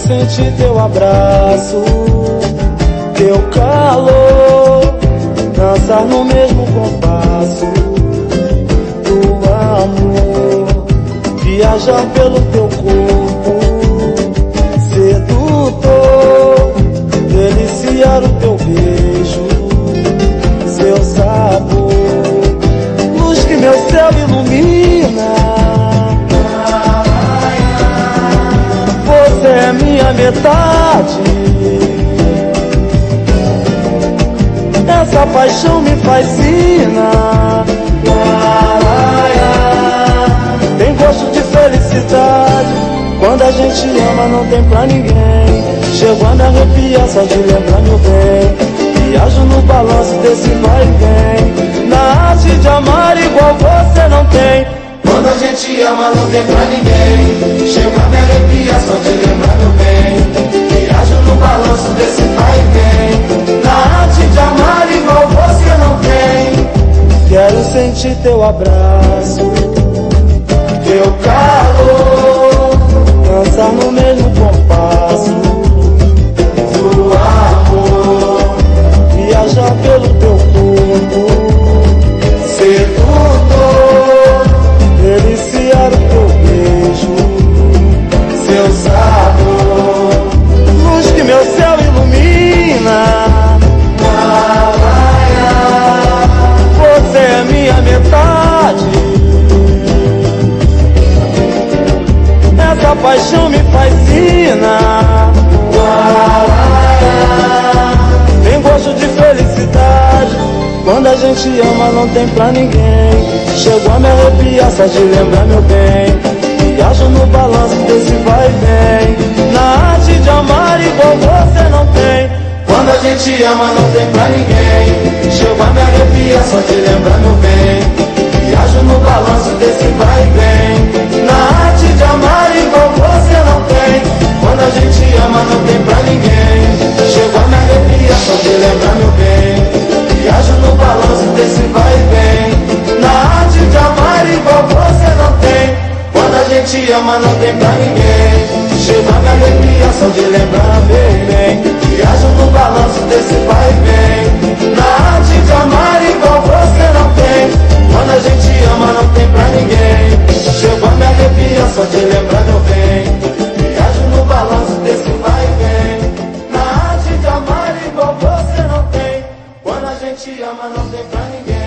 sentir teu abraço, teu calor, dançar no mesmo compasso do amor, viajar pelo teu corpo sedutor, deliciar o teu beijo, seu sabor, luz que meu céu ilumina. Você é minha metade, essa paixão me fascina. Tem gosto de felicidade, quando a gente ama não tem pra ninguém. Chego a me arrepiar só de lembrar meu bem, viajo no balanço desse vai e vem. Na arte de amar igual você não tem, quando a gente ama não tem pra ninguém. Chego a me arrepiar só de lembrar meu bem, viajo no balanço desse vai e vem. Na arte de amar igual você não tem. Quero sentir teu abraço, teu calor, dançar no mesmo compasso do amor, viajar pelo teu corpo sedutor, deliciar o teu beijo, seu sabor, luz que meu céu ilumina. Você é minha metade, essa paixão me fascina. Tem gosto de felicidade, quando a gente ama não tem pra ninguém. Chego a me arrepiar só de lembrar meu bem, viajo no balanço desse vai e vem. Na arte de amar igual você não tem, quando a gente ama não tem pra ninguém. Chego a me arrepiar só de lembrar meu bem, viajo no balanço desse vai e vem. Na arte de amar igual você não tem, quando a gente ama não tem pra ninguém. Chego a me arrepiar só de lembrar meu bem, viajo no balanço desse vai e vem. Na arte de amar igual você não tem, quando a gente ama não tem pra ninguém. Chego a me arrepiar só de lembrar bem, viajo no balanço desse vai e vem. Na arte de amar igual você não tem, quando a gente ama não tem pra ninguém. Chego a me arrepiar só de lembrar meu bem, viajo no balanço desse vai e vem. Na arte de amar igual você não tem, quando a gente ama não tem pra ninguém.